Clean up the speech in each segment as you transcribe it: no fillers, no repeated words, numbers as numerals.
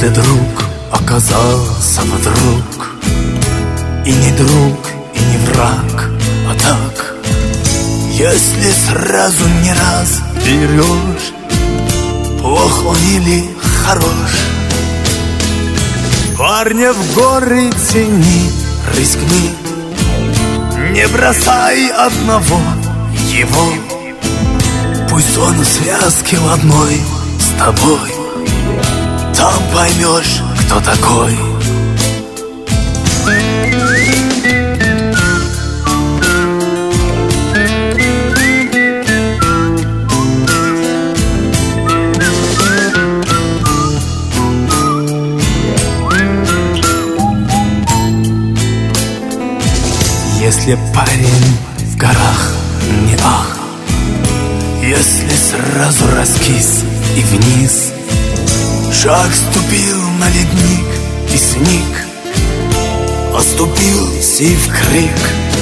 Если друг оказался вдруг и не друг, и не враг, а так, если сразу не раз берешь, плох он или хорош, парня в горы тяни, рискни, не бросай одного его. Пусть он в связке в одной с тобой, там поймешь, кто такой. Если парень в горах не ах, если сразу раскис и вниз, шаг ступил на ледник и сник, оступился и в крик,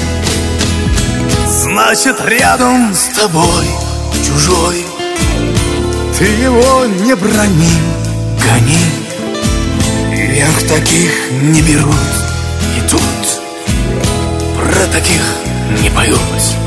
значит рядом с тобой чужой, ты его не брони, гони, вверх таких не берут, и тут про таких не поют.